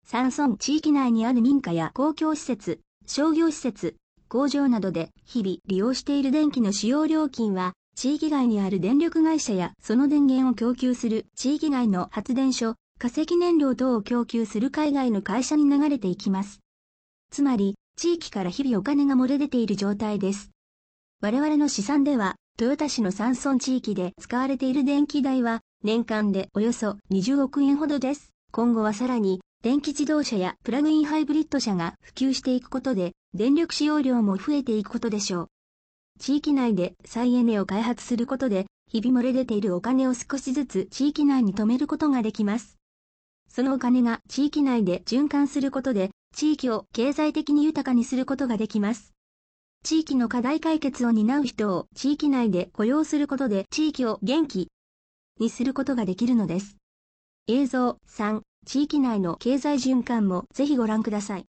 山村地域内にある民家や公共施設、商業施設、工場などで日々利用している電気の使用料金は、地域外にある電力会社やその電源を供給する地域外の発電所、化石燃料等を供給する海外の会社に流れていきます。つまり、地域から日々お金が漏れ出ている状態です。我々の試算では、豊田市の山村地域で使われている電気代は、年間でおよそ20億円ほどです。今後はさらに、電気自動車やプラグインハイブリッド車が普及していくことで、電力使用量も増えていくことでしょう。地域内で再エネを開発することで、日々漏れ出ているお金を少しずつ地域内に止めることができます。そのお金が地域内で循環することで、地域を経済的に豊かにすることができます。地域の課題解決を担う人を地域内で雇用することで地域を元気にすることができるのです。映像3、地域内の経済循環もぜひご覧ください。